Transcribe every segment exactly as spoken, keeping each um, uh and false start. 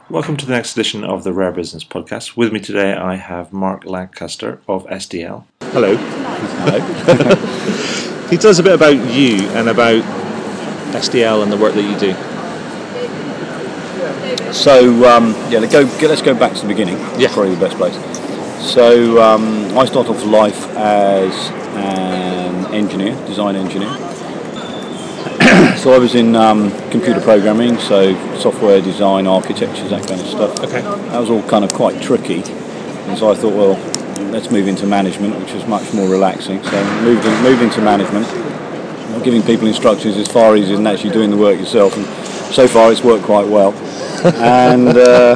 Welcome to the next edition of the Rare Business Podcast. With me today I have Mark Lancaster of S D L. Hello. Hello. Can you tell us a bit about you and about S D L and the work that you do? So, um, yeah, let's go, let's go back to the beginning. Yeah. Probably the best place. So, um, I started off life as an engineer, design engineer. So I was in um, computer programming, so software design, architectures, that kind of stuff. Okay. That was all kind of quite tricky. And so I thought, well, let's move into management, which was much more relaxing. So I moved, in, moved into management, giving people instructions is far easier than actually doing the work yourself. And so far it's worked quite well. And uh,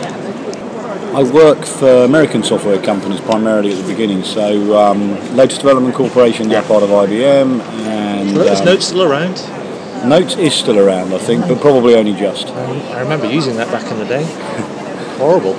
I work for American software companies primarily at the beginning. So um, Lotus Development Corporation, they're part of I B M. And Is um, Notes still around? Notes is still around, I think, but probably only just. I remember using that back in the day. Horrible.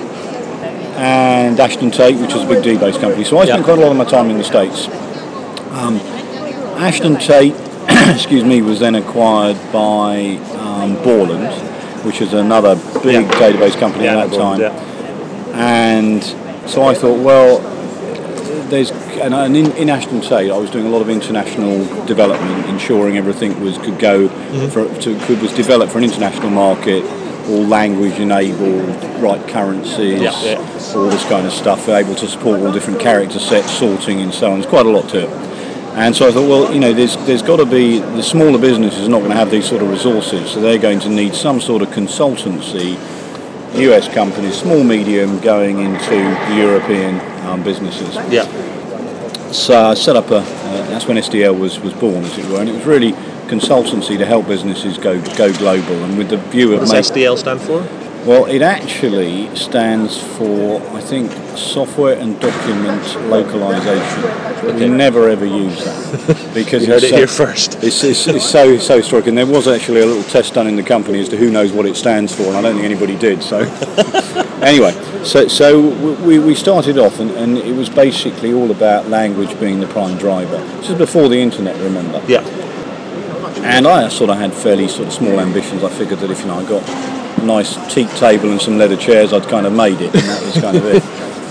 And Ashton Tate, which is a big D-based company. So I spent Yeah. quite a lot of my time in the States. Um, Ashton Tate, excuse me, was then acquired by um, Borland, which is another big Yeah. database company Yeah, at that Borland, time. yeah. And so I thought, well, there's and in, in Ashton Tate, I was doing a lot of international development, ensuring everything was could go Mm-hmm. for to, could was developed for an international market, all language enabled, right currencies, Yeah, yeah. all this kind of stuff, able to support all different character sets, sorting and so on. There's quite a lot to it. And so I thought, well, you know, there's there's got to be, the smaller business is not going to have these sort of resources, so they're going to need some sort of consultancy. U S companies, small, medium, going into the European um, businesses. Yeah. So I set up a, uh, that's when S D L was, was born, as it were, and it was really consultancy to help businesses go go global, and with the view What of does make, S D L stand for? well, it actually stands for, I think, software and document localization. But we Okay. never ever use that because You heard it's it so, here first. It's, it's, it's so so striking. There was actually a little test done in the company as to who knows what it stands for, and I don't think anybody did. So anyway, so so we, we started off, and, and it was basically all about language being the prime driver. This is before the internet, remember? Yeah. And I sort of had fairly sort of small ambitions. I figured that if, you know, I got a nice teak table and some leather chairs, I'd kind of made it, and that was kind of it.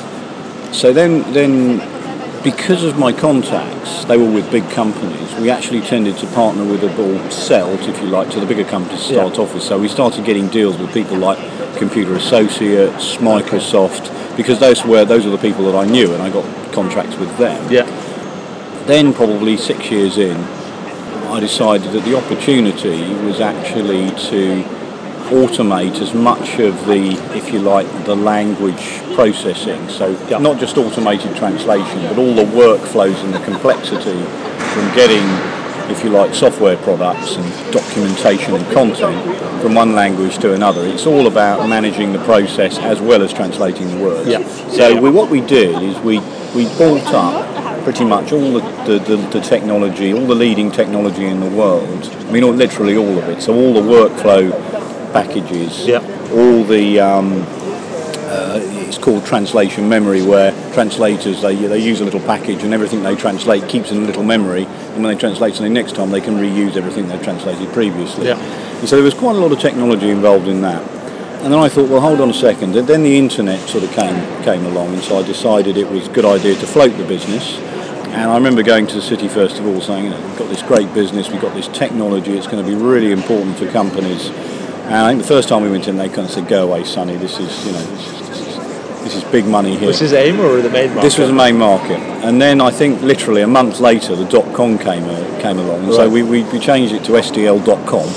So then, then because of my contacts, they were with big companies, we actually tended to partner with, a, or sell, if you like, to the bigger companies to start Yeah. off with. So we started getting deals with people like Computer Associates, Microsoft, because those were those were the people that I knew, and I got contracts with them. Yeah. Then, probably six years in, I decided that the opportunity was actually to automate as much of the, if you like, the language processing. So Yeah. not just automated translation, but all the workflows and the complexity from getting, if you like, software products and documentation and content from one language to another. It's all about managing the process as well as translating the words. Yeah. So Yeah. We, what we did is we, we bought up pretty much all the, the, the, the technology, all the leading technology in the world. I mean, all, literally all of it. So all the workflow packages, Yeah. all the, um, uh, it's called translation memory, where translators, they they use a little package and everything they translate keeps in a little memory, and when they translate something next time, they can reuse everything they've translated previously. Yeah. And so there was quite a lot of technology involved in that. And then I thought, well, hold on a second. And then the internet sort of came came along, and so I decided it was a good idea to float the business. And I remember going to the City First of all saying, you know, we've got this great business, we've got this technology, it's going to be really important for companies. And I think the first time we went in, they kind of said, go away, Sonny, this is, you know, this is, this is, this is big money here. Was this AIM or the main market? This was the main market. And then I think literally a month later, the dot-com came, uh, came along. And Right. so we, we, we changed it to S D L dot com.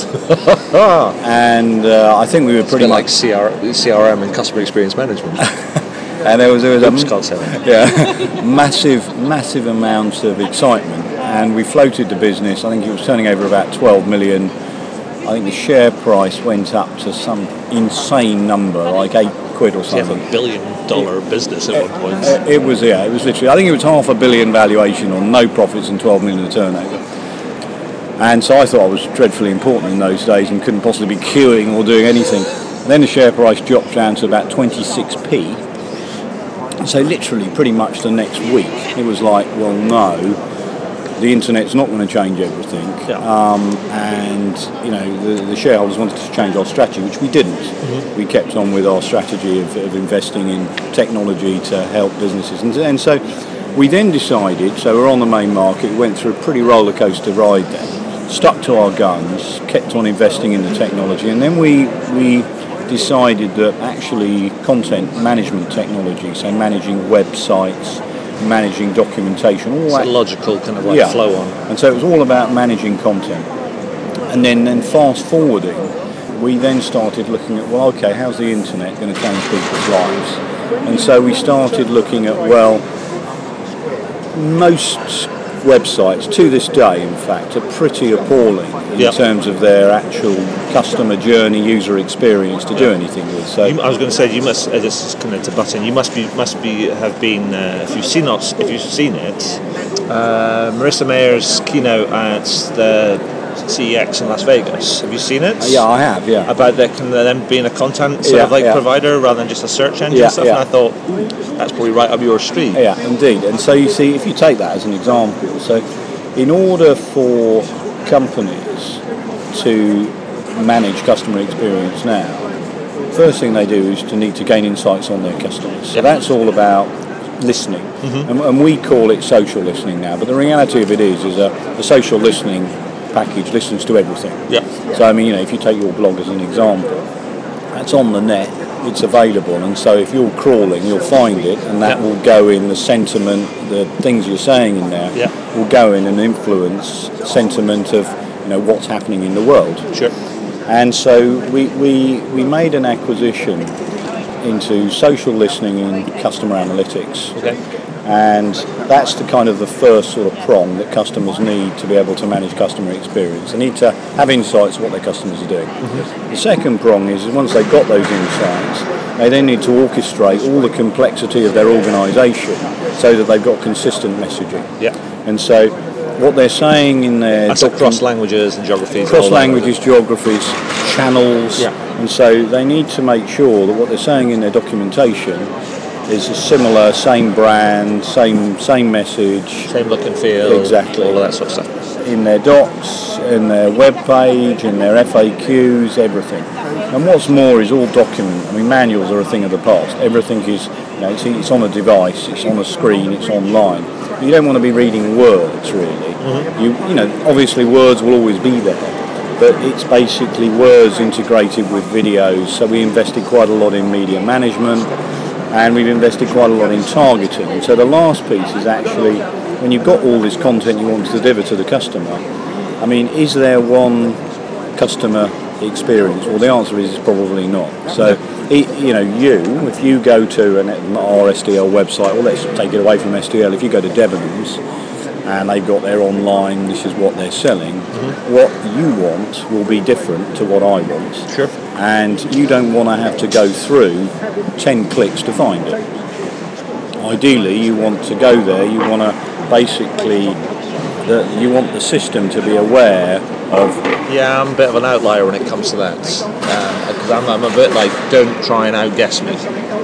And uh, I think we were It's a pretty bit much... like C R, C R M and customer experience management. And there was, there was Oops, a can't say that. yeah, massive, massive amounts of excitement, and we floated the business. I think it was turning over about twelve million. I think the share price went up to some insane number, like eight quid or You have something. a billion dollar business at one point. Uh, It was, yeah, it was literally, I think it was half a billion valuation on no profits and twelve million of turnover. And so I thought I was dreadfully important in those days and couldn't possibly be queuing or doing anything. Then the share price dropped down to about twenty-six p. So literally pretty much the next week it was like, well, no, the internet's not going to change everything, Yeah. um, and you know the, the shareholders wanted to change our strategy, which we didn't. Mm-hmm. We kept on with our strategy of, of investing in technology to help businesses, and, and so we then decided. So we're on the main market. We went through a pretty roller coaster ride then. Stuck to our guns, kept on investing in the technology, and then we we decided that actually content management technology, so managing websites, managing documentation, all it's that a logical kind of like yeah. flow on. And so it was all about managing content. And then, then fast forwarding, we then started looking at, well, okay, how's the internet going to change people's lives? And so we started looking at, well, most websites, to this day, in fact, are pretty appalling in yep. terms of their actual customer journey, user experience to do anything with. So you, I was going to say, you must. Uh, this is kind of to butt in. You must be, must be, have been. Uh, if you've seen it, if you've seen it, uh, Marissa Mayer's keynote at the C E X in Las Vegas. Have you seen it? Yeah, I have. Yeah. About the, kind of them being a content sort yeah, of like yeah. provider rather than just a search engine yeah, and stuff. Yeah. And I thought that's probably right up your street. Yeah, indeed. And so you see, if you take that as an example, so in order for companies to manage customer experience now, first thing they do is to need to gain insights on their customers. So yep. that's all about listening, mm-hmm. and, and we call it social listening now. But the reality of it is, is a, a social listening package listens to everything. Yeah. So I mean, you know, if you take your blog as an example, that's on the net. It's available, and so if you're crawling, you'll find it, and that yeah. will go in the sentiment, the things you're saying in there yeah. will go in and influence sentiment of, you know, what's happening in the world. Sure. And so we we, we made an acquisition into social listening and customer analytics. Okay. And that's the kind of the first sort of prong that customers need to be able to manage customer experience. They need to have insights of what their customers are doing. Mm-hmm. The second prong is once they've got those insights, they then need to orchestrate all the complexity of their organisation so that they've got consistent messaging. Yeah. And so what they're saying in their... That's document, across languages and geographies. Across languages, geographies, channels. Yeah. And so they need to make sure that what they're saying in their documentation is a similar, same brand, same same message, same look and feel, exactly, all of that sort of stuff. In their docs, in their web page, in their F A Qs, everything. And what's more is all document. I mean, manuals are a thing of the past. Everything is, you know, it's, it's on a device, it's on a screen, it's online. But you don't want to be reading words, really. Mm-hmm. You, you know, obviously words will always be there, but it's basically words integrated with videos. So we invested quite a lot in media management. And we've invested quite a lot in targeting. And so the last piece is actually, when you've got all this content you want to deliver to the customer, I mean, is there one customer experience? Well, the answer is probably not. So, it, you know, you, if you go to an our S D L website, well, let's take it away from S D L, if you go to Debenhams, and they've got their online, this is what they're selling, mm-hmm. what you want will be different to what I want. Sure. And you don't want to have to go through ten clicks to find it. Ideally, you want to go there, you want to basically, the, you want the system to be aware of... Yeah, I'm a bit of an outlier when it comes to that. Because um, I'm, I'm a bit like, don't try and outguess me.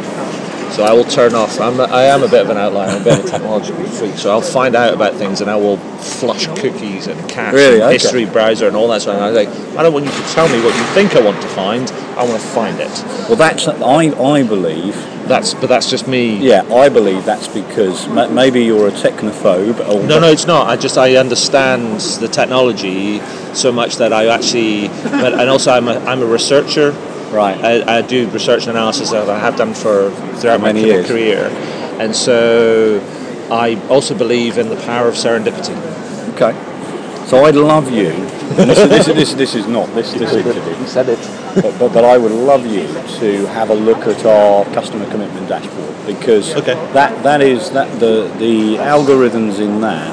So I will turn off. I'm a, I am a bit of an outlier. I'm a bit of a technological freak. So I'll find out about things and I will flush cookies and cache really? and Okay. history browser and all that sort of thing. I was like, I don't want you to tell me what you think I want to find. I want to find it. Well, that's I I believe. That's but that's just me. Yeah, I believe that's because ma- maybe you're a technophobe. Or no, no, it's not. I just I understand the technology so much that I actually. But and also I'm a I'm a researcher. Right. I, I do research and analysis that I have done for throughout my many years. career, and so I also believe in the power of serendipity. Okay. So I'd love you. And this, this, this, this is not this this interview. You said it. But, but but I would love you to have a look at our customer commitment dashboard because okay. that that is that the the algorithms in that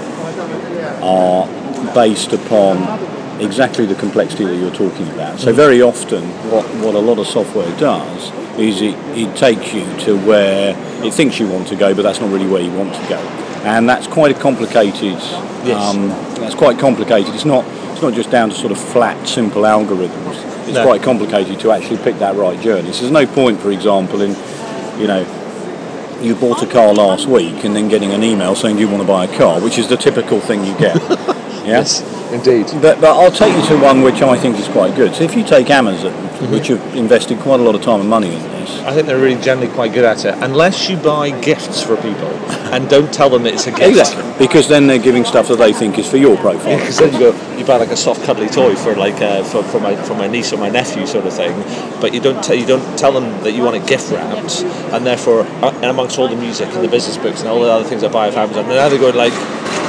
are based upon exactly the complexity that you're talking about. So very often what, what a lot of software does is it, it takes you to where it thinks you want to go, but that's not really where you want to go. And that's quite a complicated yes. um, that's quite complicated. It's not it's not just down to sort of flat, simple algorithms. It's no. quite complicated to actually pick that right journey. So there's no point, for example, in you know you bought a car last week and then getting an email saying you want to buy a car, which is the typical thing you get. Yeah? Yes, indeed. But, but I'll take you to one which I think is quite good. So if you take Amazon, mm-hmm. which have invested quite a lot of time and money in this. I think they're really generally quite good at it, unless you buy gifts for people and don't tell them it's a gift. Exactly, because then they're giving stuff that they think is for your profile. Because yeah, then you go, you buy like a soft cuddly toy for like uh, for, for my for my niece or my nephew sort of thing, but you don't t- you don't tell them that you want it gift wrapped, and therefore, uh, and amongst all the music and the business books and all the other things I buy off Amazon, and now they're going like,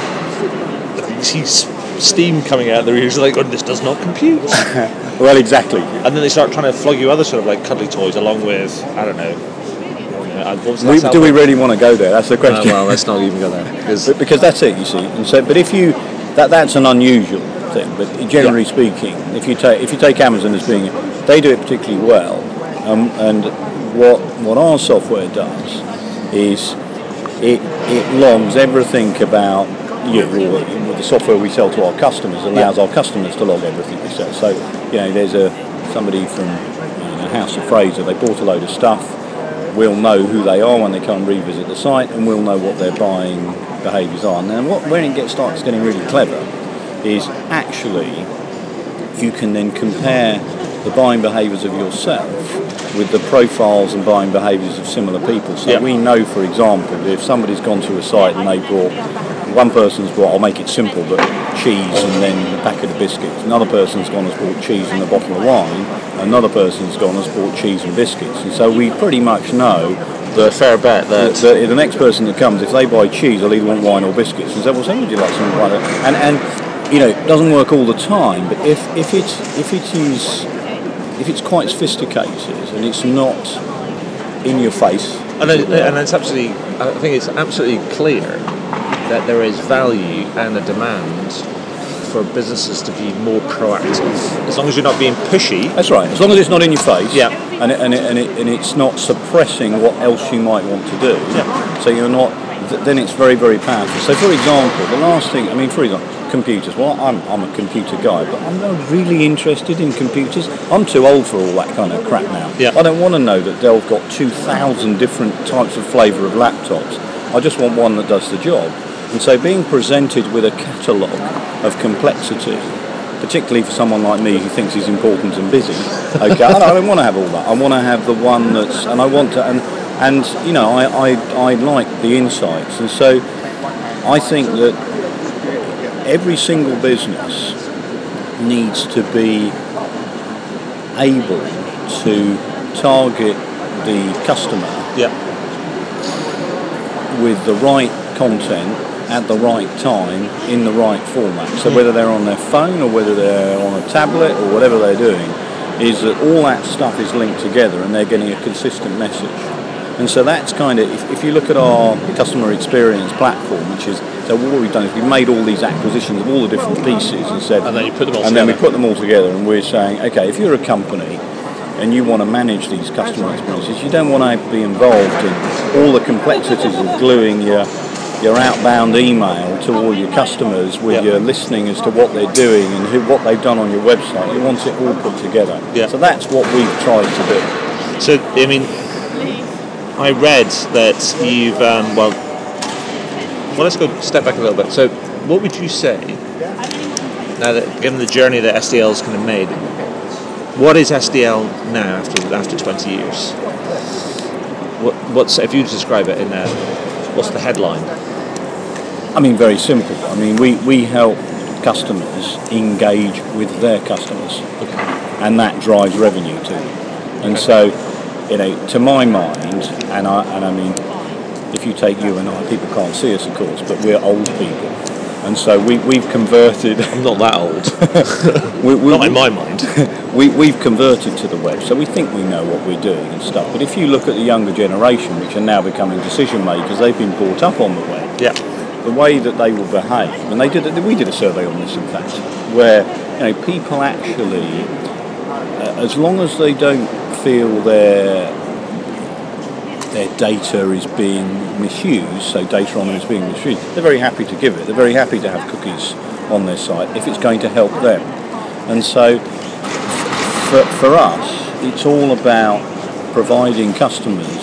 he's. Steam coming out of their ears, like, oh, this does not compute. Well, exactly. And then they start trying to flog you other sort of like cuddly toys along with, I don't know. Uh, what was we, do we really want to go there? That's the question. Uh, well, let's not even go there because but, because that's it, you see. And so, but if you that that's an unusual thing. But generally yeah. speaking, if you take if you take Amazon as being, they do it particularly well. Um, and what what our software does is it it logs everything about you. Or the software we sell to our customers allows yeah. our customers to log everything we sell. So, you know, there's a somebody from you know, House of Fraser, they bought a load of stuff, we'll know who they are when they come and revisit the site, and we'll know what their buying behaviours are. Now, what, when it gets starts getting really clever is actually you can then compare the buying behaviours of yourself with the profiles and buying behaviours of similar people. So yeah. we know, for example, if somebody's gone to a site and they brought, one person's bought, I'll make it simple, but cheese and then a packet of biscuits. Another person's gone and has bought cheese and a bottle of wine. Another person's gone and has bought cheese and biscuits. And so we pretty much know the fair bet that the, the, the next person that comes, if they buy cheese, they'll either want wine or biscuits. And so, well, so would you like something like that? And, and you know, it doesn't work all the time, but if, if, it's, if it is... if it's quite sophisticated and it's not in your face, and, it, and it's absolutely, I think it's absolutely clear that there is value and a demand for businesses to be more proactive. As long as you're not being pushy. That's right. As long as it's not in your face. Yeah. And it, and it, and, it, and it's not suppressing what else you might want to do. Yeah. So you're not. Then it's very, very powerful. So, for example, the last thing. I mean, for example. Computers. Well, I'm I'm a computer guy, but I'm not really interested in computers. I'm too old for all that kind of crap now. Yeah. I don't want to know that Dell've got two thousand different types of flavour of laptops. I just want one that does the job. And so being presented with a catalogue of complexity, particularly for someone like me who thinks he's important and busy, okay, I don't want to have all that. I want to have the one that's, and I want to, and, and you know, I, I, I like the insights. And so I think that every single business needs to be able to target the customer yeah. with the right content at the right time in the right format. So whether they're on their phone or whether they're on a tablet or whatever they're doing, is that all that stuff is linked together and they're getting a consistent message. And so that's kind of, if, if you look at our customer experience platform, which is, so what we've done is we've made all these acquisitions of all the different pieces and said, and then you put them all and together. then we put them all together and we're saying, okay, if you're a company and you want to manage these customer experiences, you don't want to be involved in all the complexities of gluing your your outbound email to all your customers with yep. your listening as to what they're doing and who, what they've done on your website. You want it all put together. Yep. So that's what we've tried to do. So, I mean, I read that you've, um, well, well, let's go step back a little bit. So, what would you say, now that, given the journey that S D L's kind of made, what is S D L now after after twenty years? What, what's, if you describe it in a, what's the headline? I mean, very simple. I mean, we, we help customers engage with their customers, okay. and that drives revenue to them. And okay. so, you know, to my mind, and I and I mean, if you take you and I, people can't see us, of course, but we're old people, and so we we've converted. I'm not that old. we, we, not in my mind. we we've converted to the web, so we think we know what we're doing and stuff. But if you look at the younger generation, which are now becoming decision makers, they've been brought up on the web. Yeah. The way that they will behave, and they did. We did a survey on this, in fact, where you know people actually, uh, as long as they don't feel their their data is being misused, so data on them is being misused, they're very happy to give it. They're very happy to have cookies on their site if it's going to help them. And so, for for us, it's all about providing customers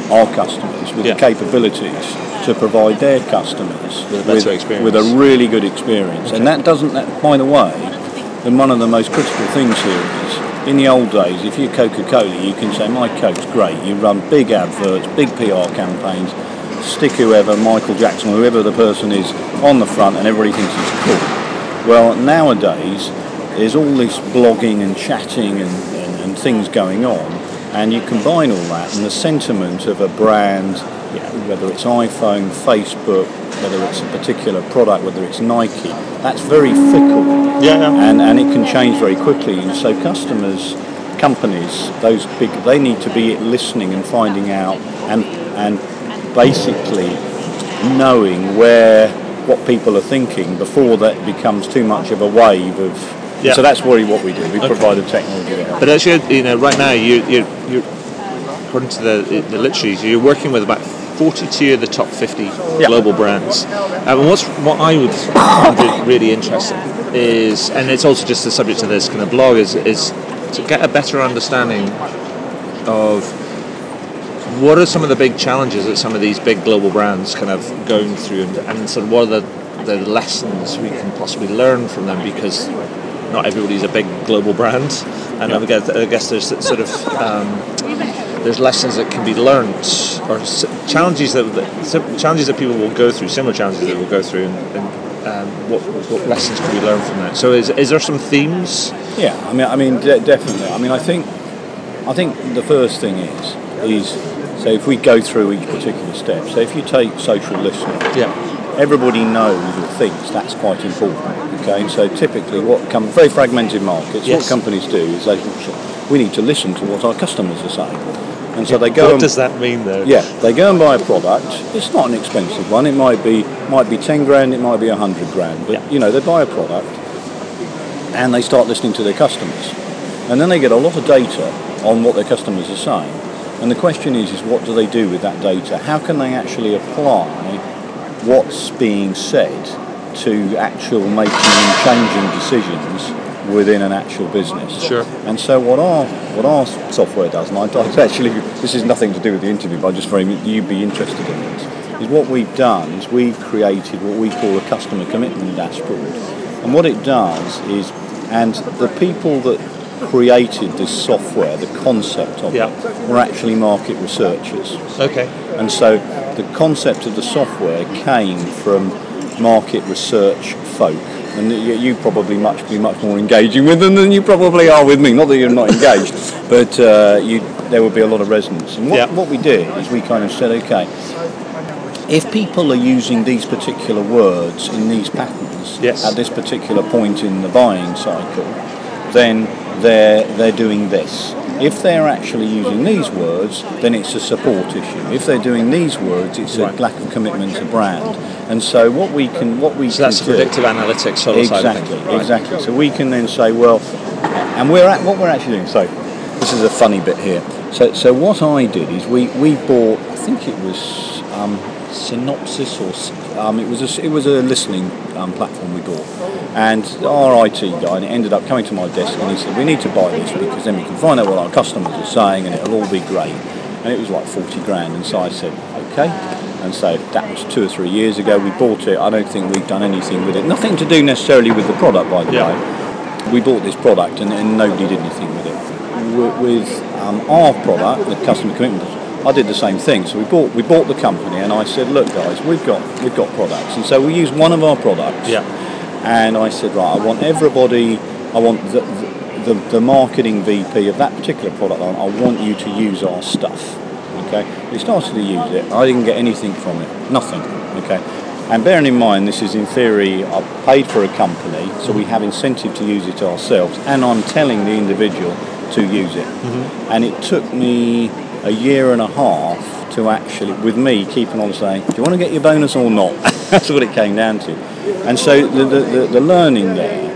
our customers with Yeah. the capabilities to provide their customers With a better experience. with a really good experience. Okay. And that doesn't, that, by the way, and one of the most critical things here is, in the old days, if you're Coca-Cola, you can say, my Coke's great. You run big adverts, big P R campaigns, stick whoever, Michael Jackson, or whoever the person is on the front, and everybody thinks it's cool. Well, nowadays, there's all this blogging and chatting and, and, and things going on, and you combine all that and the sentiment of a brand, you know, whether it's iPhone, Facebook, whether it's a particular product, whether it's Nike, that's very fickle. Yeah, yeah. And, and it can change very quickly. And so customers, companies, those big, they need to be listening and finding out and and basically knowing where what people are thinking before that becomes too much of a wave of. Yeah. So that's really what we do. We Okay. provide the technology to help. But actually, you know, right now you you you according to the the literature, you're working with about forty-two of the top fifty Yeah. global brands. Um, and what's what I would find really interesting is, and it's also just the subject of this kind of blog, is is to get a better understanding of what are some of the big challenges that some of these big global brands kind of going through, and, and sort of what are the the lessons we can possibly learn from them, because not everybody's a big global brand, and Yeah. I guess, I guess there's sort of um, there's lessons that can be learnt, or s- challenges that, that sim- challenges that people will go through, similar challenges that will go through, and, and um, what, what lessons can we learn from that? So, is is there some themes? Yeah, I mean, I mean, de- definitely. I mean, I think, I think the first thing is, is so if we go through each particular step. So if you take social listening, Yeah. everybody knows or thinks that's quite important. Okay, and so typically, what come very fragmented markets, Yes. what companies do is they we need to listen to what our customers are saying, and so they go. What and, does that mean, though? Yeah, they go and buy a product. It's not an expensive one. It might be might be ten grand. It might be a hundred grand. But Yeah. you know, they buy a product, and they start listening to their customers, and then they get a lot of data on what their customers are saying. And the question is, is what do they do with that data? How can they actually apply what's being said to actual making and changing decisions within an actual business? Sure. And so what our what our software does, and I don't actually, this is nothing to do with the interview, but I just very you'd be interested in this, is what we've done is we've created what we call a customer commitment dashboard. And what it does is, and the people that created this software, the concept of Yeah. it, were actually market researchers. Okay. And so the concept of the software came from market research folk. And you, you probably much be much more engaging with them than you probably are with me. Not that you're not engaged, but uh, you, there would be a lot of resonance. And what, Yeah. what we did is we kind of said, okay, if people are using these particular words in these patterns Yes. at this particular point in the buying cycle, then they're they're doing this. If they're actually using these words, then it's a support issue. If they're doing these words, it's a Right. lack of commitment to brand. And so what we can what we So that's the can do, predictive analytics sort of side of exactly, things. Right. exactly. So we can then say, well, and we're at what we're actually doing. So this is a funny bit here. So so what I did is we we bought, I think it was um, Synopsis or um, it was a it was a listening um, platform we bought, and our I T guy, and it ended up coming to my desk and he said, we need to buy this because then we can find out what our customers are saying and it'll all be great. And it was like forty grand, and so I said, okay. And so that was two or three years ago. We bought it. I don't think we've done anything with it. Nothing to do necessarily with the product, by the Yeah. way. We bought this product and, and nobody did anything with it. With, with um, our product, the customer commitment, I did the same thing. So we bought we bought the company, and I said, look, guys, we've got we've got products, and so we used one of our products. Yeah. And I said, right, I want everybody, I want the the, the, the marketing V P of that particular product line, I want you to use our stuff. Okay. We started to use it. I didn't get anything from it. Nothing. Okay. And bearing in mind, this is in theory, I've paid for a company, so we have incentive to use it ourselves, and I'm telling the individual to use it. Mm-hmm. And it took me a year and a half to actually, with me keeping on saying, do you want to get your bonus or not? That's what it came down to. And so the, the, the, the learning there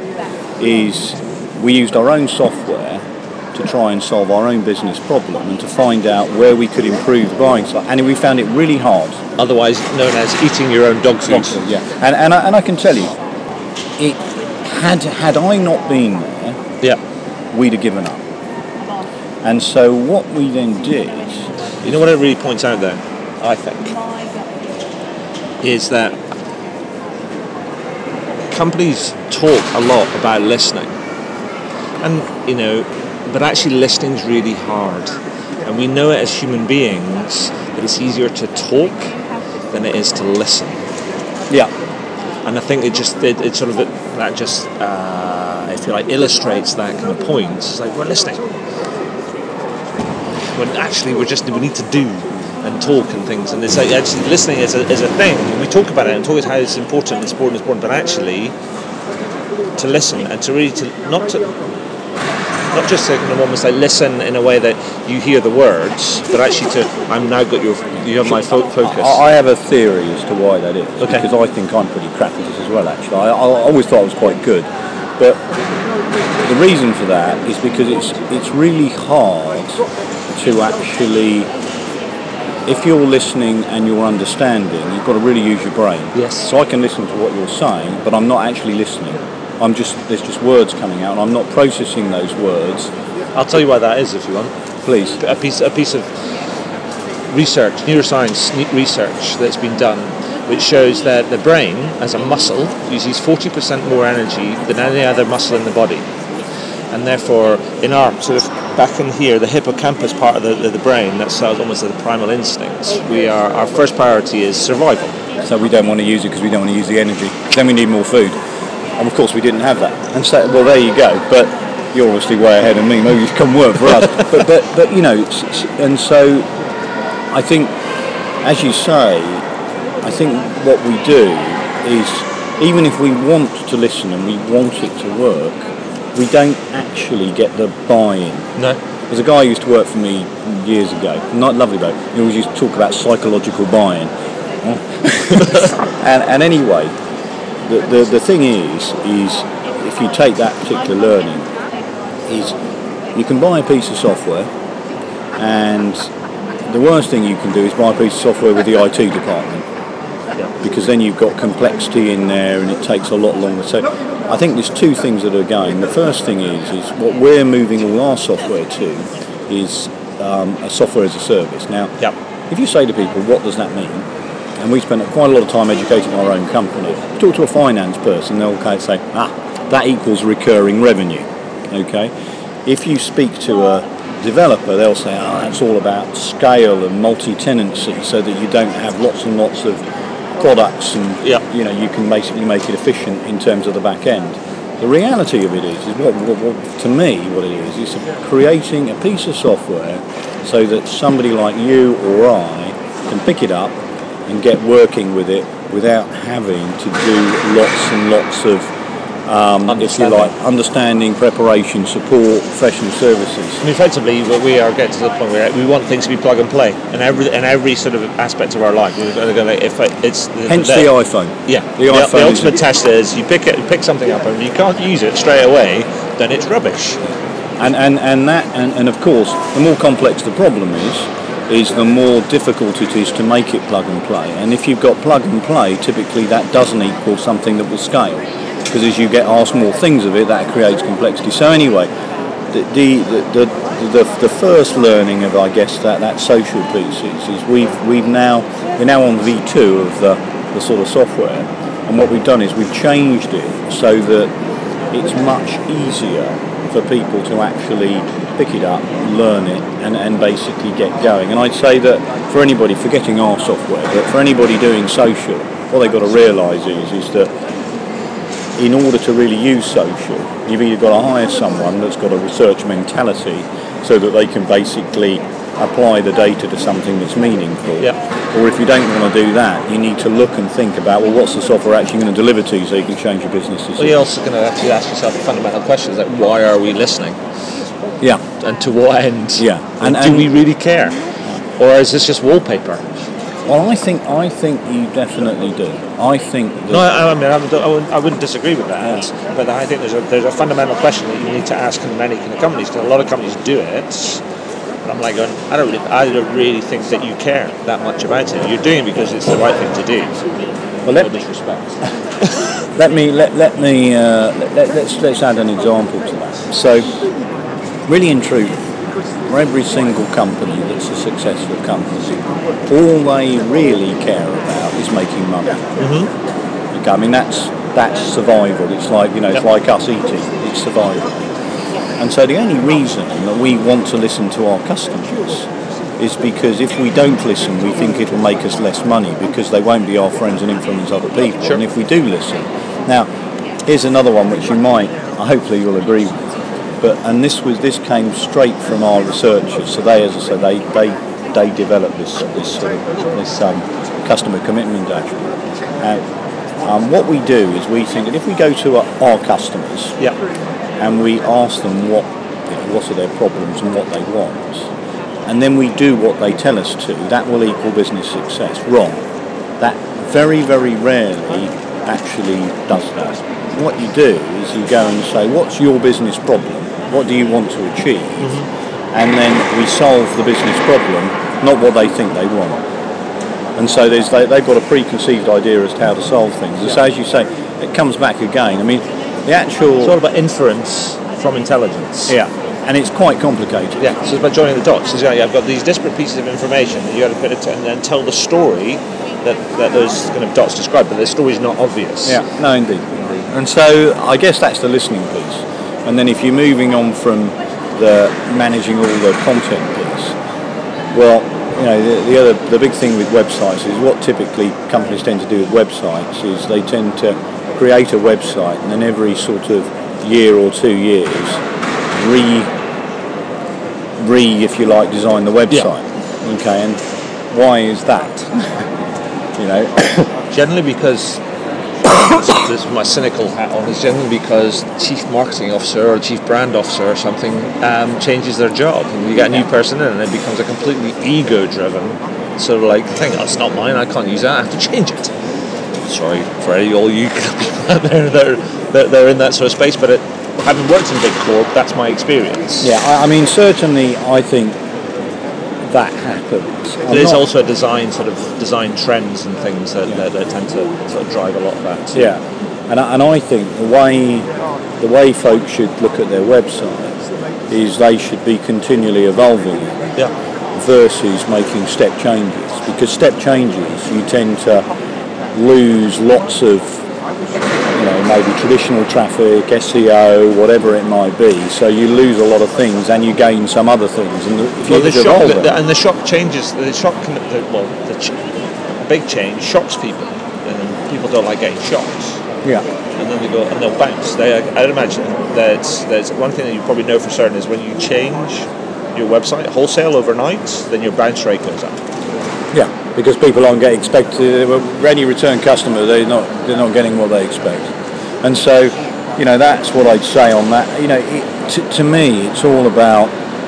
is we used our own software to try and solve our own business problem and to find out where we could improve the buying side. And we found it really hard. Otherwise known as eating your own dog food. Yeah, and and I, and I can tell you, it had had I not been there, Yeah. we'd have given up. And so what we then did You know what it really points out there, I think, is that companies talk a lot about listening, and you know, but actually listening's really hard, and we know it as human beings that it's easier to talk than it is to listen. Yeah. And I think it just it, it sort of it, that just uh, I feel like illustrates that kind of point. It's like we're listening when actually we're just we need to do and talk and things, and it's like actually listening is a, is a thing. We talk about it and talk about how it's important, it's important, it's important, but actually to listen and to really to not to not just to kind of almost like listen in a way that you hear the words, but actually to I'm now got your you have my fo- focus. I have a theory as to why that is, okay. Because I think I'm pretty crap at this as well. Actually, I, I always thought I was quite good, but the reason for that is because it's it's really hard to actually. If you're listening and you're understanding, you've got to really use your brain. Yes. So I can listen to what you're saying, but I'm not actually listening. I'm just there's just words coming out, and I'm not processing those words. I'll tell you why that is, if you want. Please. A piece, a piece of research, neuroscience research that's been done, which shows that the brain, as a muscle, uses forty percent more energy than any other muscle in the body. And therefore, in our sort of back in here, the hippocampus part of the, the, the brain, that's almost the primal instincts. We are our first priority is survival. So we don't want to use it because we don't want to use the energy. Then we need more food, and of course we didn't have that. And so, well, there you go. But you're obviously way ahead of me. Maybe you should come work for us. but, but but you know, and so I think, as you say, I think what we do is even if we want to listen and we want it to work, we don't actually get the buy-in. No. There's a guy who used to work for me years ago, not lovely bloke. He always used to talk about psychological buy-in. and, and anyway, the, the the thing is, is if you take that particular learning, is you can buy a piece of software, and the worst thing you can do is buy a piece of software with the I T department, because then you've got complexity in there, and it takes a lot longer. So I think there's two things that are going. The first thing is, is what we're moving all our software to is um, a software as a service. Now, yep. if you say to people, what does that mean? And we spend quite a lot of time educating our own company. Talk to a finance person, they'll say, ah, that equals recurring revenue. Okay. If you speak to a developer, they'll say, oh, that's all about scale and multi-tenancy, so that you don't have lots and lots of products, and yep. you know you can basically make it efficient in terms of the back end. The reality of it is, is what, what, what to me what it is is creating a piece of software so that somebody like you or I can pick it up and get working with it without having to do lots and lots of um, if you like, understanding, preparation, support, professional services. I mean, effectively, we are getting to the point where we want things to be plug and play in every in every sort of aspect of our life. We're going to go like, if it's the, hence the, the iPhone. Yeah, the, the, iPhone the ultimate is test is you pick it, pick something up, and if you can't use it straight away, then it's rubbish. And and and that and, and of course, the more complex the problem is, is the more difficult it is to make it plug and play. And if you've got plug and play, typically that doesn't equal something that will scale. Because as you get asked more things of it, that creates complexity. So anyway, the the the, the, the first learning of, I guess, that, that social piece is, is we've we've now we're now on V two of the, the sort of software, and what we've done is we've changed it so that it's much easier for people to actually pick it up, learn it, and, and basically get going. And I'd say that for anybody, forgetting our software, but for anybody doing social, what they've got to realise is is that in order to really use social, you've either got to hire someone that's got a research mentality so that they can basically apply the data to something that's meaningful. Yeah. Or if you don't want to do that, you need to look and think about, well, what's the software actually going to deliver to you so you can change your business decisions. Well, you're also going to have to ask yourself the fundamental questions like, why are we listening? Yeah. And to what end? Yeah. And, and do we really care? Or is this just wallpaper? Well, I think I think you definitely do. I think that no, I, I mean, I, would, I, wouldn't, I wouldn't disagree with that, yeah. But I think there's a there's a fundamental question that you need to ask in many kind of companies, because a lot of companies do it. But I'm like going, I don't really, I don't really think that you care that much about it. You're doing it because it's the right thing to do. Well, let, no disrespect. let me let let me uh, let, let's let's add an example to that. So, really and truly, for every single company that's a successful company, all they really care about is making money. Mm-hmm. Okay, I mean that's that's survival. It's like you know, it's Yep. like us eating. It's survival. And so the only reason that we want to listen to our customers is because if we don't listen, we think it'll make us less money because they won't be our friends and influence other people. Sure. And if we do listen, now here's another one which you might, hopefully you'll agree with. But and this was this came straight from our researchers. So they, as I said, they they they developed this this sort of, this um, customer commitment dashboard. And um, what we do is we think that if we go to our, our customers Yeah. and we ask them what you know, what are their problems and what they want, and then we do what they tell us to, that will equal business success. Wrong. That very very rarely actually does that. What you do is you go and say, what's your business problem? What do you want to achieve? Mm-hmm. And then we solve the business problem, not what they think they want. And so there's, they, they've got a preconceived idea as to how to solve things. And so as you say, it comes back again. I mean, the actual... It's all about inference from intelligence. Yeah, and it's quite complicated. Yeah, so it's about joining the dots. So, yeah, I've got these disparate pieces of information that you got to put it to, and then tell the story that, that those kind of dots describe, but the story's not obvious. Yeah, no, indeed. And so I guess that's the listening piece. And then if you're moving on from the managing all the content piece, well, you know, the, the other, the big thing with websites is what typically companies tend to do with websites is they tend to create a website and then every sort of year or two years re, re, if you like, design the website. Yeah. Okay, and why is that? You know, generally because this is my cynical hat on. Is generally because chief marketing officer or chief brand officer or something um, changes their job, and you get a new person in, and it becomes a completely ego-driven sort of like thing. Oh, it's not mine. I can't use that. I have to change it. Sorry for all you people out there that are, that they're in that sort of space, but it, having worked in big corp, that's my experience. Yeah, I, I mean, certainly, I think that happens. There's also design sort of design trends and things that, yeah. that, that tend to sort of drive a lot of that. So. Yeah, and I, and I think the way the way folks should look at their website is they should be continually evolving. Yeah. Versus making step changes, because step changes you tend to lose lots of, you know, maybe traditional traffic, S E O, whatever it might be. So you lose a lot of things and you gain some other things. And if well, you the shock, the, the, and the shock changes. The shock, can, the, well, the ch- big change shocks people, and people don't like getting shocked. Yeah. And then they go and they'll bounce. They, I'd imagine that there's one thing that you probably know for certain is when you change your website wholesale overnight, then your bounce rate goes up. Yeah, because people aren't getting expected. Any return customer, they're not they're not getting what they expect, and so, you know, that's what I'd say on that. You know, it, to, to me, it's all about,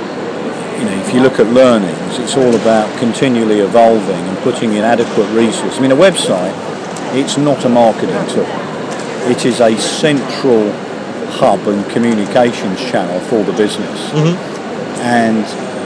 you know, if you look at learnings, it's all about continually evolving and putting in adequate resources. I mean, a website, it's not a marketing tool. It is a central hub and communications channel for the business. Mm-hmm. And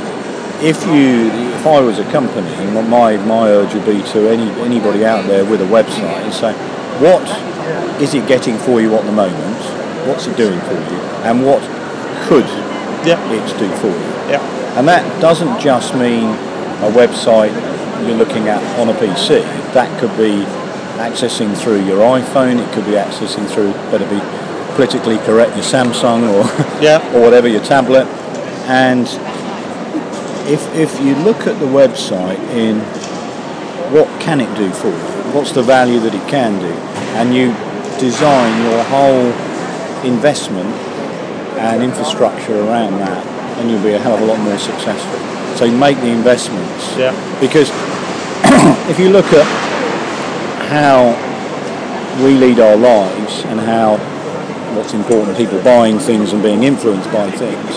if you, if I was a company, my my urge would be to any anybody out there with a website and say, what is it getting for you at the moment? What's it doing for you? And what could yeah. it do for you? Yeah. And that doesn't just mean a website you're looking at on a P C. That could be accessing through your iPhone. It could be accessing through, better be politically correct, your Samsung or yeah. or whatever, your tablet. And if if you look at the website in what can it do for you, what's the value that it can do, and you design your whole investment and infrastructure around that, and you'll be a hell of a lot more successful. So you make the investments. Yeah. Because if you look at how we lead our lives and how what's important, people buying things and being influenced by things.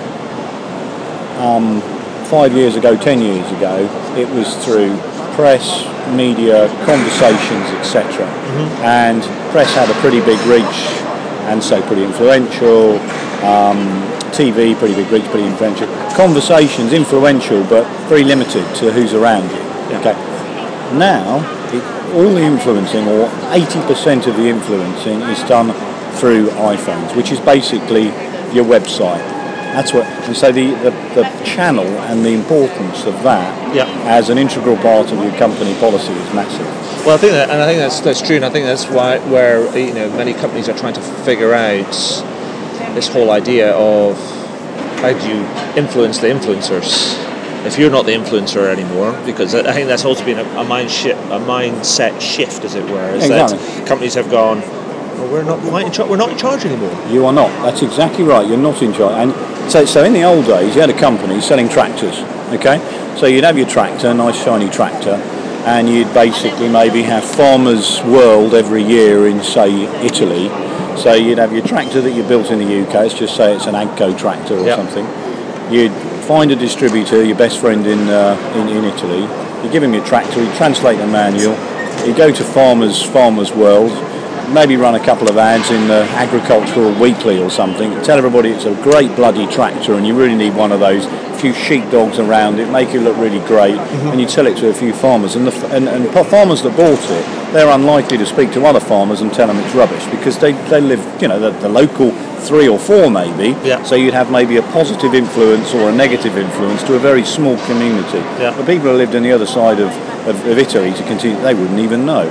Um, five years ago, ten years ago, it was through press, media, conversations, et cetera. Mm-hmm. And press had a pretty big reach, and so pretty influential. Um, T V, pretty big reach, pretty influential. Conversations, influential, but very limited to who's around you. Yeah. Okay. Now, it, all the influencing, or eighty percent of the influencing, is done through iPhones, which is basically your website. That's what. And so the, the, the channel and the importance of that yeah. as an integral part of your company policy is massive. Well, I think that, and I think that's that's true, and I think that's why where you know many companies are trying to figure out this whole idea of how do you influence the influencers if you're not the influencer anymore, because I think that's also been a, a mind shi- a mindset shift, as it were, is exactly. that companies have gone, well, we're not quite in charge. We're not in charge anymore. You are not. That's exactly right. You're not in charge. And so, so in the old days, you had a company selling tractors. Okay, so you'd have your tractor, a nice shiny tractor, and you'd basically maybe have Farmers World every year in, say, Italy. So you'd have your tractor that you built in the U K. Let's just say it's an Agco tractor or yep. something. You'd find a distributor, your best friend in, uh, in in Italy. You give him your tractor. You translate the manual. You go to Farmers Farmers World. Maybe run a couple of ads in the Agricultural Weekly or something. Tell everybody it's a great bloody tractor and you really need one of those. A few sheepdogs around it, make it look really great, mm-hmm. and you sell it to a few farmers. And, the, and and farmers that bought it, they're unlikely to speak to other farmers and tell them it's rubbish because they, they live, you know, the, the local three or four maybe. Yeah. So you'd have maybe a positive influence or a negative influence to a very small community. Yeah. But people who lived on the other side of, of, of Italy to continue, they wouldn't even know.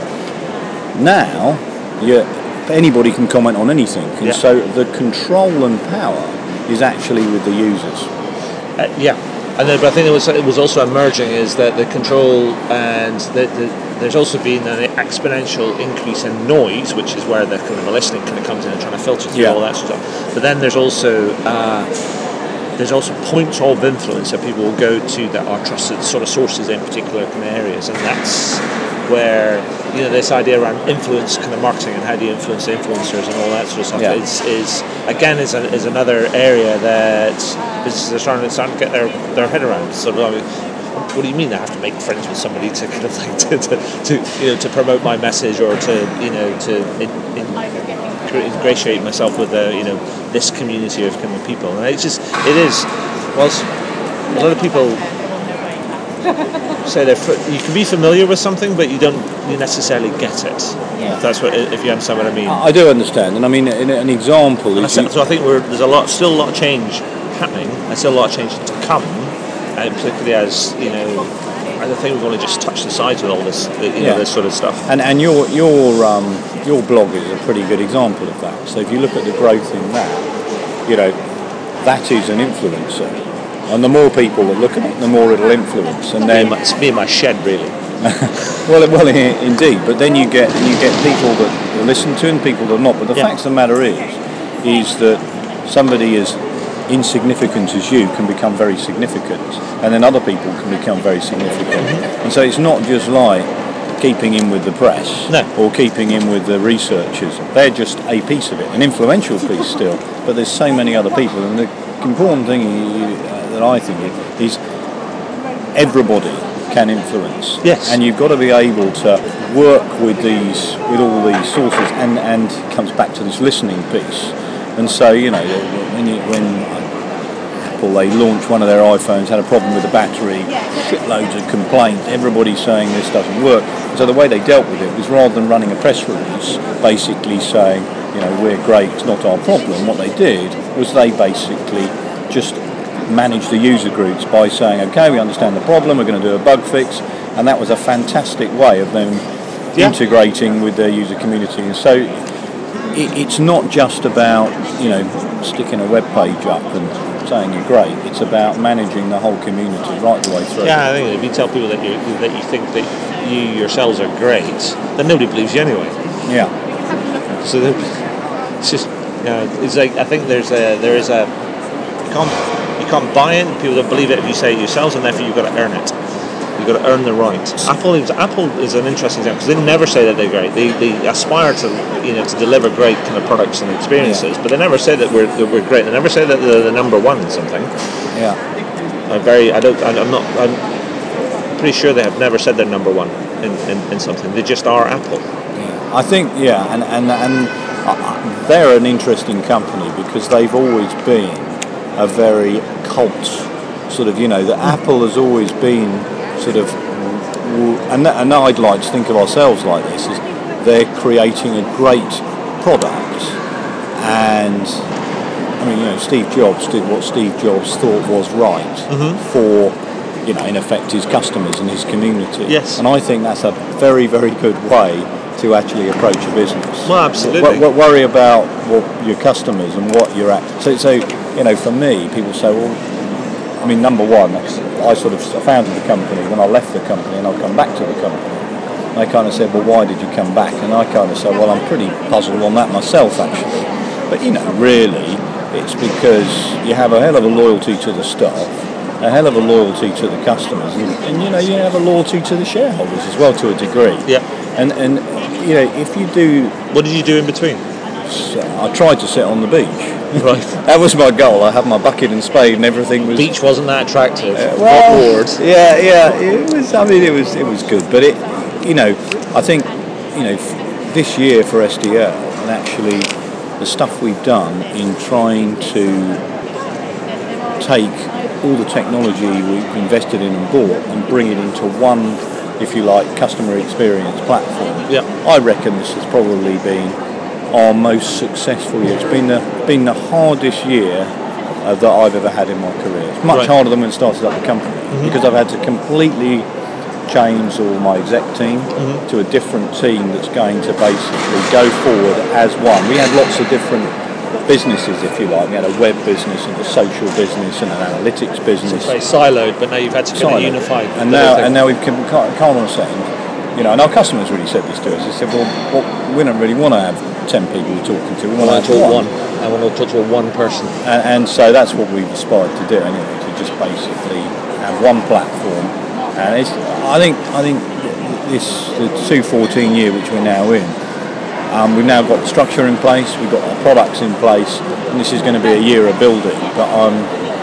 Now. Yeah, anybody can comment on anything, and yeah. so the control and power is actually with the users. Uh, yeah, and then, but I think it was it was also emerging is that the control and the, the, there's also been an exponential increase in noise, which is where the kind of listening kind of comes in and trying to filter through yeah. all that sort of stuff. But then there's also uh, there's also points of influence that people will go to that are trusted sort of sources in particular kind of areas, and that's where you know this idea around influence kind of marketing and how do you influence influencers and all that sort of stuff yeah. is, is again is, a, is another area that businesses are starting to, starting to get their, their head around. So I mean, what do you mean I have to make friends with somebody to kind of like to, to, to you know to promote my message or to you know to in, in, ingratiate myself with the you know this community of kind of people? And it's just it is whilst a lot of people say they're you can be familiar with something, but you don't you necessarily get it. Yeah. If that's what if you understand what I mean. I do understand, and I mean an, an example. Is I, so I think we're, there's a lot, still a lot of change happening, and still a lot of change to come, and particularly as you know, I think we've only just touched the sides with all this, you know, yeah. this sort of stuff. And and your your um your blog is a pretty good example of that. So if you look at the growth in that, you know, that is an influencer. And the more people that look at it, the more it'll influence. And then it's me in my shed, really. well, well, indeed. But then you get you get people that listen to and people that not. But the yeah. fact of the matter is, is that somebody as insignificant as you can become very significant, and then other people can become very significant. Mm-hmm. And so it's not just like keeping in with the press no. or keeping in with the researchers. They're just a piece of it, an influential piece still. But there's so many other people, and the important thing you, that I think is everybody can influence. Yes. And you've got to be able to work with these, with all these sources, and and it comes back to this listening piece. And so you know when you, when Apple they launched one of their iPhones, had a problem with the battery, shitloads of complaints, everybody saying this doesn't work. And so the way they dealt with it was rather than running a press release, basically saying you know we're great, it's not our problem. What they did was they basically just manage the user groups by saying, okay, we understand the problem, we're going to do a bug fix, and that was a fantastic way of them yeah. integrating with their user community. And so it, it's not just about, you know, sticking a web page up and saying you're great, it's about managing the whole community right the way through. Yeah, I think if you tell people that you that you think that you yourselves are great, then nobody believes you anyway. Yeah. So it's just, you know, it's like, I think there's a, there is a, you can't, you can't buy it, people don't believe it if you say it yourselves, and therefore you've got to earn it. You've got to earn the right. Apple is, Apple is an interesting example, because they never say that they're great. They, they aspire to, you know, to deliver great kind of products and experiences, yeah. but they never say that we're that we're great. They never say that they're the number one in something. Yeah. I'm very, I don't, I'm not, I'm pretty sure they have never said they're number one in, in, in something. They just are Apple. Yeah. I think, yeah, and and and uh, they're an interesting company because they've always been a very cult sort of, you know, that Apple has always been sort of, and, and I'd like to think of ourselves like this, is they're creating a great product and I mean, you know, Steve Jobs did what Steve Jobs thought was right mm-hmm. for, you know, in effect, his customers and his community. Yes. And I think that's a very, very good way to actually approach a business. Well, absolutely. W- w- worry about what your customers and what you're at. So, so, you know, for me, people say, well, I mean, number one, I sort of founded the company, then I left the company and I'll come back to the company. And they kind of said, well, why did you come back? And I kind of said, well, I'm pretty puzzled on that myself, actually. But, you know, really, it's because you have a hell of a loyalty to the staff, a hell of a loyalty to the customers, and, and you know, you have a loyalty to the shareholders as well, to a degree. Yeah. And, and you know, if you do... What did you do in between? So I tried to sit on the beach. Right. That was my goal. I had my bucket and spade and everything was... Beach wasn't that attractive. Uh, well, bored. Yeah, yeah, it was, I mean, it was, it was good. But, it, you know, I think, you know, f- this year for S D L, and actually the stuff we've done in trying to take all the technology we've invested in and bought and bring it into one, if you like, customer experience platform. Yeah. I reckon this has probably been our most successful year. It's been the been the hardest year uh, that I've ever had in my career. It's much Right. harder than when I started up the company mm-hmm. because I've had to completely change all my exec team mm-hmm. to a different team that's going to basically go forward as one. We had lots of different businesses, if you like. We had a web business and a social business and an analytics business. It's very siloed, but now you've had to kind of unify. And now, and now we've come, come on a second, you know, and our customers really said this to us. They said, well, well we don't really want to have ten people we're talking to. We want to have one. one. I want to talk to one person. And, and so that's what we've aspired to do anyway, to just basically have one platform. And it's, I think, I think this the two fourteen year which we're now in, um, we've now got the structure in place, we've got our products in place, and this is going to be a year of building. But I'm,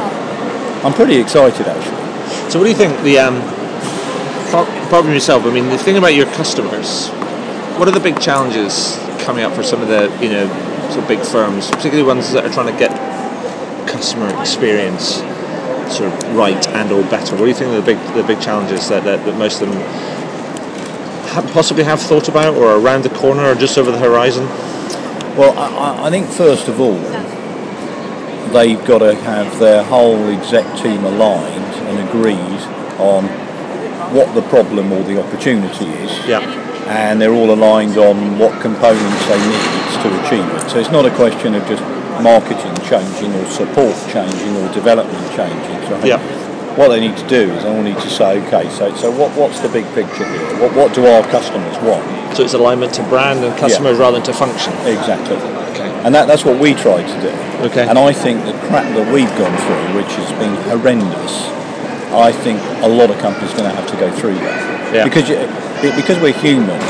I'm pretty excited actually. So what do you think the um, problem yourself? I mean, the thing about your customers. What are the big challenges coming up for some of the, you know, sort of big firms, particularly ones that are trying to get customer experience sort of right and or better? What do you think are the big the big challenges that, that, that most of them have, possibly have thought about, or are around the corner, or just over the horizon? Well, I, I think first of all, they've got to have their whole exec team aligned and agreed on what the problem or the opportunity is. Yeah. And they're all aligned on what components they need to achieve it. So it's not a question of just marketing changing or support changing or development changing. So yeah. What they need to do is they all need to say, okay, so so what, what's the big picture here? What what do our customers want? So it's alignment to brand and customers yeah. rather than to function. Exactly. Okay. And that, that's what we tried to do. Okay. And I think the crap that we've gone through, which has been horrendous, I think a lot of companies are going to have to go through that. Yeah. Because you, because we're humans,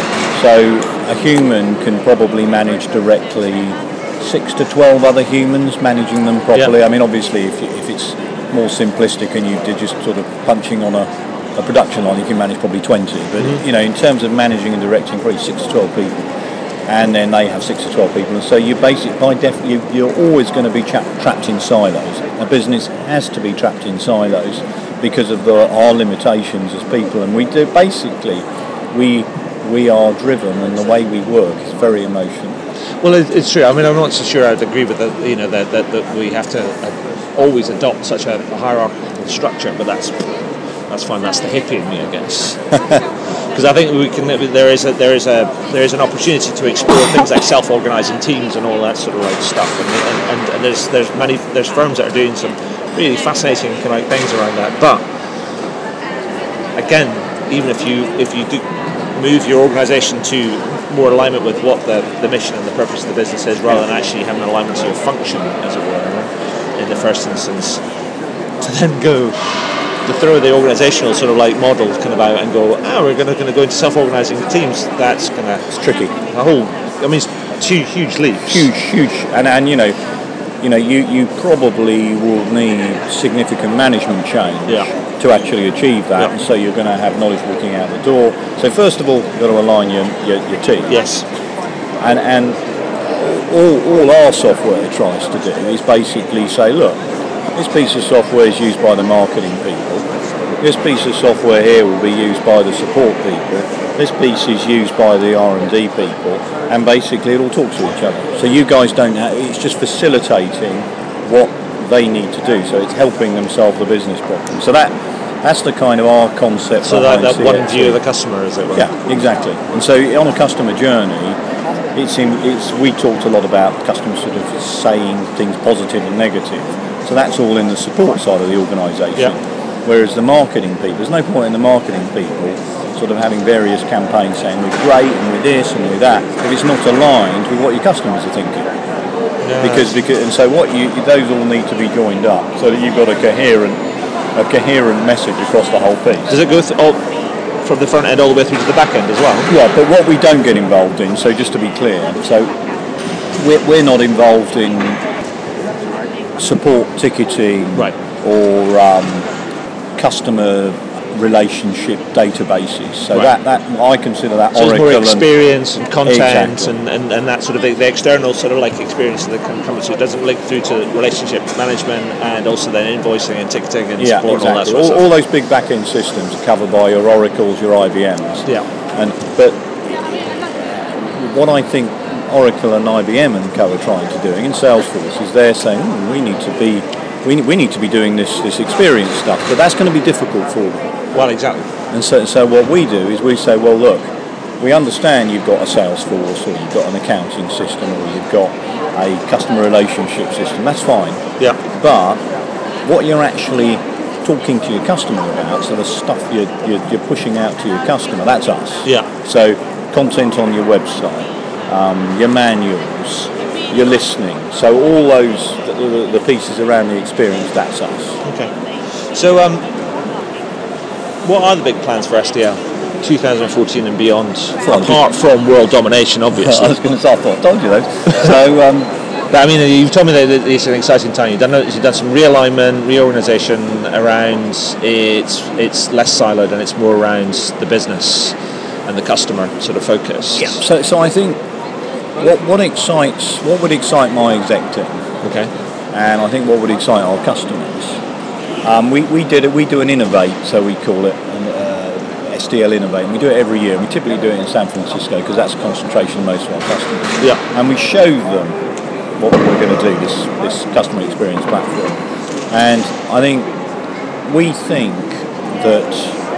so a human can probably manage directly six to twelve other humans, managing them properly. Yeah. I mean, obviously, if, you, if it's more simplistic and you did just sort of punching on a, a production line, you can manage probably twenty. But, mm-hmm. you know, in terms of managing and directing, probably six to twelve people. And then they have six to twelve people. And so you basically, by def, you, you're always going to be tra- trapped in silos. A business has to be trapped in silos because of the, our limitations as people, and we do basically we we are driven, and the way we work is very emotional. Well, it's true. I mean, I'm not so sure I'd agree with that. You know, that, that that we have to uh, always adopt such a hierarchical structure, but that's that's fine. That's the hippie in me, I guess. Because I think we can. There is a there is a there is an opportunity to explore things like self-organising teams and all that sort of like stuff, and and, and there's there's many there's firms that are doing some really fascinating kind of things around that. But again, even if you if you do move your organisation to more alignment with what the, the mission and the purpose of the business is, rather than actually having an alignment to your function, as it were, in the first instance, to then go to throw the organisational sort of like model kind of out and go, oh, we're going to go into self-organising teams. That's going to it's tricky. A whole, I mean, it's two huge leaps. Huge, huge, and and you know. You know, you, you probably will need significant management change yeah. to actually achieve that, yeah. and so you're going to have knowledge walking out the door. So first of all, you've got to align your your, your team. Yes. And and all, all our software tries to do is basically say, look, this piece of software is used by the marketing people. This piece of software here will be used by the support people. this piece is used by the R and D people, and basically it all talks to each other. So you guys don't have, it's just facilitating what they need to do. So it's helping them solve the business problem. So that that's the kind of our concept. So that, that one view of the customer, is it? Well? Yeah, exactly. And so on a customer journey, it's in, it's we talked a lot about customers sort of saying things positive and negative. So that's all in the support side of the organisation. Yeah. Whereas the marketing people, there's no point in the marketing people sort of having various campaigns saying we're great and we're this and we're that if it's not aligned with what your customers are thinking. Yeah. Because because and so what you those all need to be joined up so that you've got a coherent a coherent message across the whole piece. Does it go th- all, from the front end all the way through to the back end as well? Yeah, but what we don't get involved in, so just to be clear, so we're, we're not involved in support ticketing, right, or um, customer relationship databases. So right. that, that I consider that so Oracle. So it's more experience and, and content exactly. and, and, and that sort of the, the external sort of like experience that comes through. It doesn't link through to relationship management and also then invoicing and ticketing and yeah, support exactly. and all that sort all, of stuff. All those big back-end systems are covered by your Oracles, your I B Ms. Yeah. And but what I think Oracle and I B M and co are trying to doing in Salesforce is they're saying mm, we need to be we we need to be doing this this experience stuff, but that's going to be difficult for them. Well, exactly. And so so what we do is we say, well, look, we understand you've got a Salesforce or you've got an accounting system or you've got a customer relationship system. That's fine. Yeah. But what you're actually talking to your customer about, so the stuff you're, you're you're pushing out to your customer, that's us. Yeah. So content on your website, um, your manuals, your listening. So all those the, the pieces around the experience, that's us. Okay. So um, what are the big plans for S D L? twenty fourteen and beyond, well, apart from world domination, obviously. I was going to say, I thought I told you those. So, um, but I mean, you've told me that it's an exciting time. You've done, you've done some realignment, reorganisation around it's it's less siloed and it's more around the business and the customer sort of focus. Yeah. So, so I think what what excites, what would excite my exec team, okay, and I think what would excite our customers. Um, we we did it. We do an innovate, so we call it. An, uh, S D L Innovate, and we do it every year. We typically do it in San Francisco because that's the concentration of most of our customers. Yeah. And we show them what we're going to do, this this customer experience platform. And I think we think that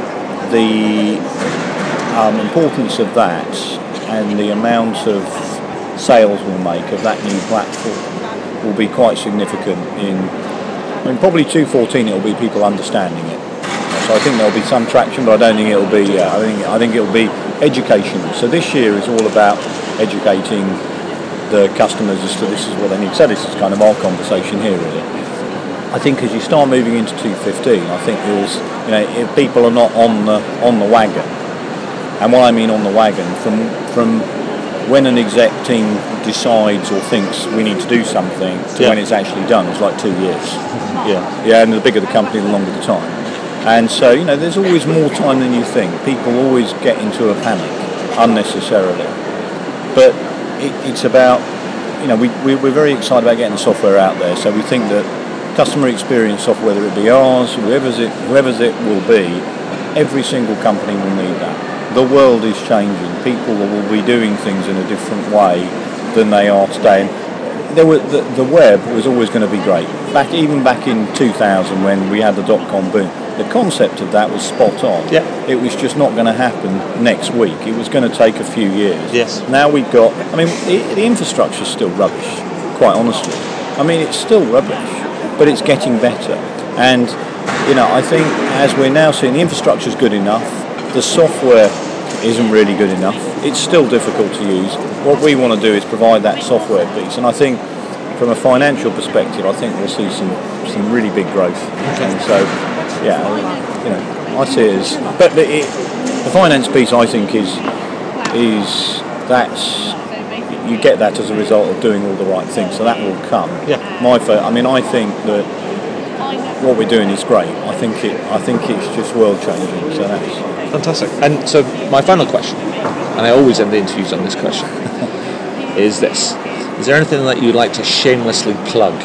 the um, importance of that and the amount of sales we'll make of that new platform will be quite significant in, I mean, probably two fourteen it'll be people understanding it. So I think there'll be some traction, but I don't think it'll be. Uh, I think I think it'll be educational. So this year is all about educating the customers as to this is what they need. So this is kind of our conversation here, really. I think as you start moving into two fifteen, I think there's, you know, if people are not on the on the wagon, and what I mean on the wagon, from from when an exec team decides or thinks we need to do something to yeah. when it's actually done, it's like two years. Yeah, yeah, and the bigger the company, the longer the time. And so, you know, there's always more time than you think. People always get into a panic unnecessarily. But it, it's about, you know, we, we, we're very excited about getting the software out there. So we think that customer experience software, whether it be ours, whoever's it, whoever's it will be, every single company will need that. The world is changing. People will be doing things in a different way than they are today. And there were, the, the web was always going to be great. Back even back in two thousand when we had the dot-com boom. The concept of that was spot on. Yeah. It was just not going to happen next week. It was going to take a few years. Yes. Now we've got, I mean, the, the infrastructure's still rubbish, quite honestly. I mean, it's still rubbish, but it's getting better. And, you know, I think as we're now seeing, the infrastructure's good enough, the software isn't really good enough. It's still difficult to use. What we want to do is provide that software piece. And I think from a financial perspective, I think we'll see some, some really big growth. Okay. And so, yeah, you know, I see it as, but the, it, the finance piece I think is is that's you get that as a result of doing all the right things, so that will come. Yeah. My, I mean, I think that what we're doing is great. I think it, I think it's just world changing. So that's fantastic. And so my final question, and I always end the interviews on this question, is this: is there anything that you'd like to shamelessly plug?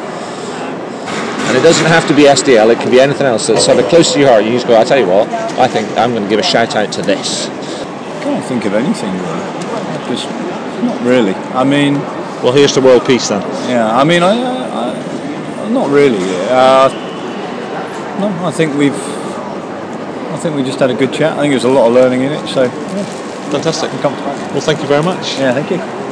And it doesn't have to be S D L, it can be anything else that's sort of close to your heart. You just go, I tell you what, I think I'm going to give a shout out to this. can't think of anything really. Just not really. I mean, Well, here's to world peace then. yeah. I mean, I, I, I not really. Uh, no, I think we've. I think we just had a good chat. I think there's a lot of learning in it. So, yeah, Fantastic. I'm comfortable. Well, thank you very much. Yeah, thank you.